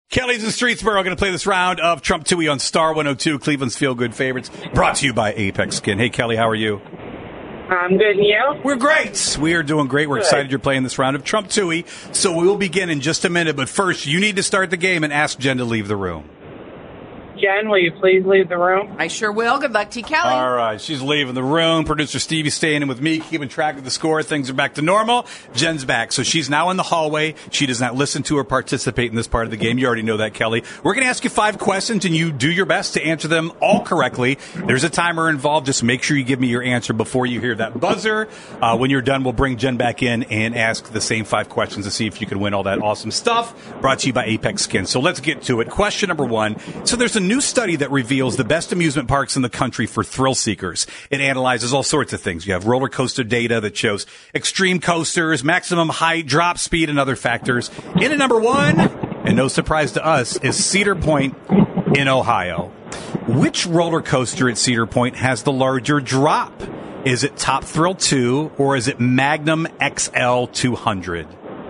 Kelly's in Streetsboro going to play this round of Trump Tui on Star 102, Cleveland's Feel Good Favorites, brought to you by Apex Skin. Hey, Kelly, how are you? I'm good, and you? We're great. We are doing great. We're excited you're playing this round of Trump Tui. So we will begin in just a minute, but first, you need to start the game and ask Jen to leave the room. Jen, will you please leave the room? I sure will. Good luck to you, Kelly. All right, she's leaving the room. Producer Stevie's staying in with me, keeping track of the score. Things are back to normal. Jen's back. So she's now in the hallway. She does not listen to or participate in this part of the game. You already know that, Kelly. We're going to ask you 5 questions, and you do your best to answer them all correctly. There's a timer involved. Just make sure you give me your answer before you hear that buzzer. When you're done, we'll bring Jen back in and ask the same 5 questions to see if you can win all that awesome stuff. Brought to you by Apex Skin. So let's get to it. Question number 1. So there's a new study that reveals the best amusement parks in the country for thrill seekers. It analyzes all sorts of things. You have roller coaster data that shows extreme coasters, maximum height, drop speed, and other factors. In at number 1, and no surprise to us, is Cedar Point in Ohio. Which roller coaster at Cedar Point has the larger drop? Is it Top Thrill 2 or is it Magnum XL 200?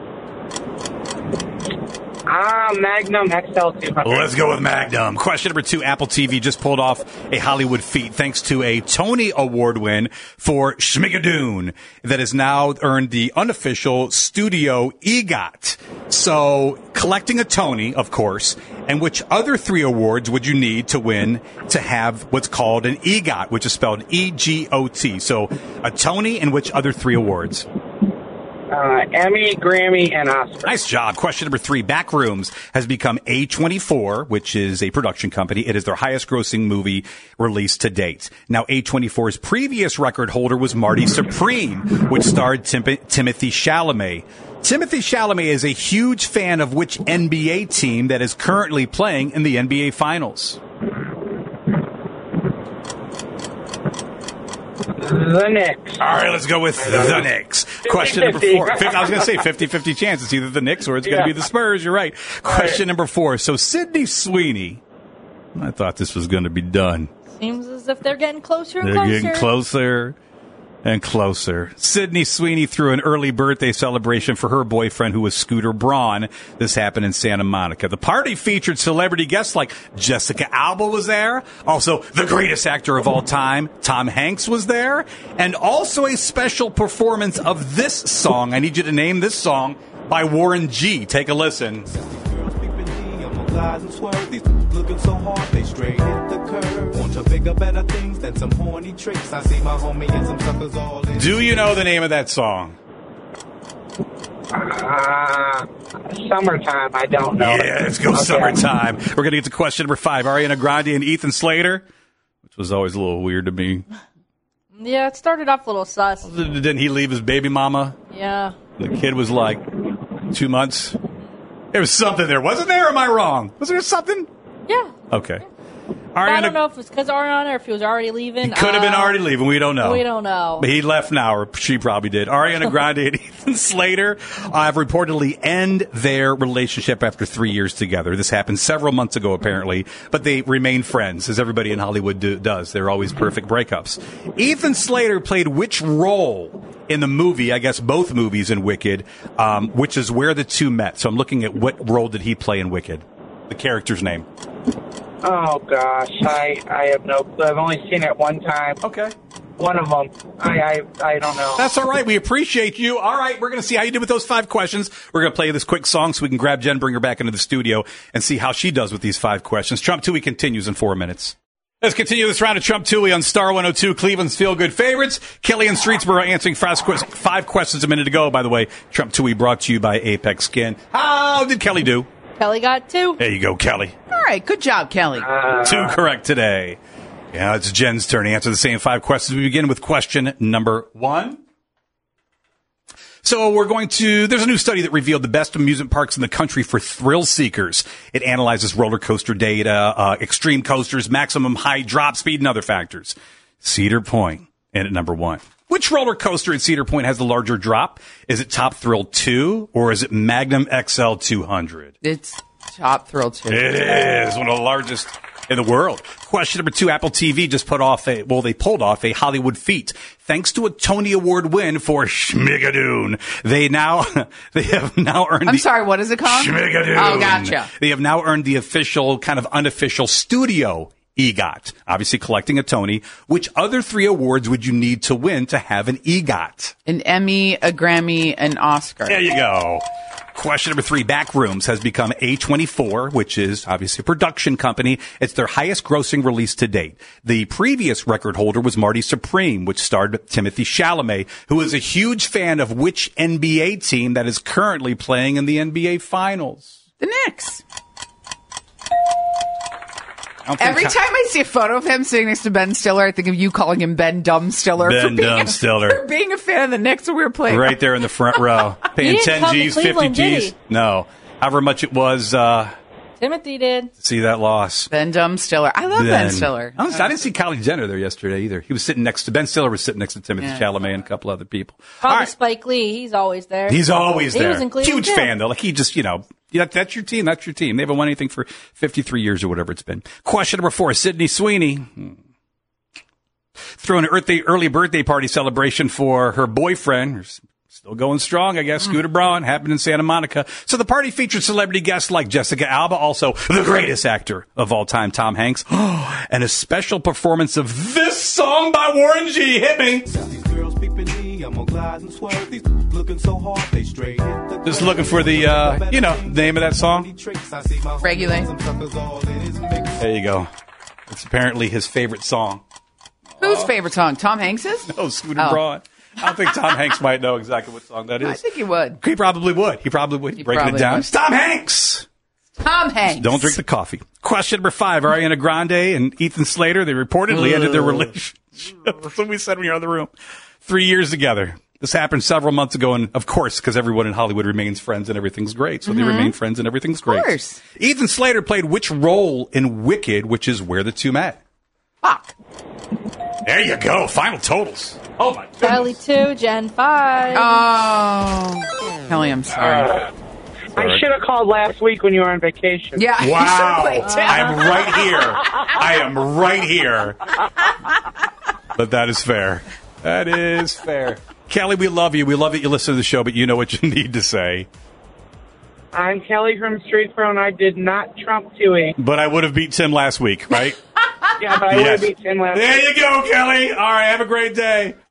Magnum XL 200. Let's go with Magnum. Question number 2. Apple TV just pulled off a Hollywood feat thanks to a Tony Award win for Schmigadoon that has now earned the unofficial studio EGOT. So, collecting a Tony, of course, and which other 3 awards would you need to win to have what's called an EGOT, which is spelled E-G-O-T. So, a Tony and which other 3 awards? Emmy, Grammy, and Oscar. Nice job. Question number 3. Backrooms has become A24, which is a production company. It is their highest grossing movie released to date. Now, A24's previous record holder was Marty Supreme, which starred Timothy Chalamet. Timothy Chalamet is a huge fan of which NBA team that is currently playing in the NBA Finals? The Knicks. All right, let's go with the Knicks. Question number 4. I was going to say 50-50 chance. It's either the Knicks or it's going to be the Spurs. You're right. Question number 4. So Sydney Sweeney, I thought this was going to be done. Seems as if they're getting closer and They're closer. getting closer and closer. Sydney Sweeney threw an early birthday celebration for her boyfriend, who was Scooter Braun. This happened in Santa Monica. The party featured celebrity guests like Jessica Alba was there. Also, the greatest actor of all time, Tom Hanks, was there. And also a special performance of this song. I need you to name this song by Warren G. Take a listen. Looking so hard, they straight hit the curve. Want to bigger, better things than some horny tricks. I see my homie and some suckers all in. Do you know the name of that song? Summertime, I don't know. Yeah, let's go Summertime. We're going to get to question number 5. Ariana Grande and Ethan Slater, which was always a little weird to me. Yeah, it started off a little sus. Didn't he leave his baby mama? Yeah. The kid was like 2 months. There was something there. Wasn't there? Or am I wrong? Was there something? Yeah. Okay. I don't know if it was because Ariana or if he was already leaving. He could have been already leaving. We don't know. We don't know. But he left now, or she probably did. Ariana Grande and Ethan Slater have reportedly end their relationship after 3 years together. This happened several months ago, apparently. But they remain friends, as everybody in Hollywood does. They're always perfect breakups. Ethan Slater played which role in the movie, I guess both movies in Wicked, which is where the two met. So I'm looking at what role did he play in Wicked? The character's name. Oh, gosh. I have no clue. I've only seen it one time. Okay. One of them. I don't know. That's all right. We appreciate you. All right. We're going to see how you did with those 5 questions. We're going to play this quick song so we can grab Jen, bring her back into the studio, and see how she does with these 5 questions. Trump Tui continues in 4 minutes. Let's continue this round of Trump Tui on Star 102, Cleveland's Feel Good Favorites. Kelly in Streetsboro answering 5 questions a minute ago. By the way, Trump Tui brought to you by Apex Skin. How did Kelly do? Kelly got 2. There you go, Kelly. All right. Good job, Kelly. 2 correct today. Yeah, it's Jen's turn to answer the same 5 questions. We begin with question number 1. So there's a new study that revealed the best amusement parks in the country for thrill seekers. It analyzes roller coaster data, extreme coasters, maximum height, drop speed, and other factors. Cedar Point in at number 1. Which roller coaster at Cedar Point has the larger drop? Is it Top Thrill 2 or is it Magnum XL 200? It's Top Thrill 2. It is one of the largest in the world. Question number 2, Apple TV just they pulled off a Hollywood feat. Thanks to a Tony Award win for Schmigadoon, they have now earned I'm sorry, what is it called? Schmigadoon. Oh, gotcha. They have now earned the official, kind of unofficial studio EGOT. Obviously collecting a Tony. Which other 3 awards would you need to win to have an EGOT? An Emmy, a Grammy, an Oscar. There you go. Question number 3, Backrooms has become A24, which is obviously a production company. It's their highest grossing release to date. The previous record holder was Marty Supreme, which starred Timothy Chalamet, who is a huge fan of which NBA team that is currently playing in the NBA Finals? The Knicks. Every time I see a photo of him sitting next to Ben Stiller, I think of you calling him Ben Dumbstiller. For being a fan of the Knicks when we were playing. Right there in the front row. Paying 10 G's, 50 G's. No. However much it was. Timothy did. See that loss. Ben Dumbstiller. I love Ben Stiller. I didn't see Kylie Jenner there yesterday either. Ben Stiller was sitting next to Timothy Chalamet and a couple other people. Probably Spike Lee. He's always there. He's always there. He was in Cleveland Huge too. fan though. Like he just, that's your team. That's your team. They haven't won anything for 53 years or whatever it's been. Question number 4, Sydney Sweeney. Throwing an early birthday party celebration for her boyfriend. Still going strong, I guess. Scooter Braun happened in Santa Monica. So the party featured celebrity guests like Jessica Alba, also the greatest actor of all time, Tom Hanks, and a special performance of this song by Warren G. Hit me. Just looking for the, name of that song. Regulate. There you go. It's apparently his favorite song. Whose favorite song? Tom Hanks's? No, Scooter Braun. I don't think Tom Hanks might know exactly what song that is. I think he would. He probably would. Breaking it down. It's Tom Hanks. Tom Hanks. Don't drink the coffee. Question number 5. Ariana Grande and Ethan Slater, they reportedly ended their relationship. That's what we said when you were in the room. 3 years together. This happened several months ago, and of course, because everyone in Hollywood remains friends and everything's great. So they remain friends and everything's great. Of course. Ethan Slater played which role in Wicked, which is where the two met? Fuck. There you go. Final totals. Oh, my goodness. Kelly 2, Jen 5. Oh. Kelly, I'm sorry. I should have called last week when you were on vacation. Yeah. Wow. I'm right here. I am right here. But that is fair. That is fair. Kelly, we love you. We love that you listen to the show, but you know what you need to say. I'm Kelly from Streetsboro, and I did not trump Tui. But I would have beat Tim last week, right? Yeah, but I would have beat Tim last week. There you go, Kelly. All right, have a great day.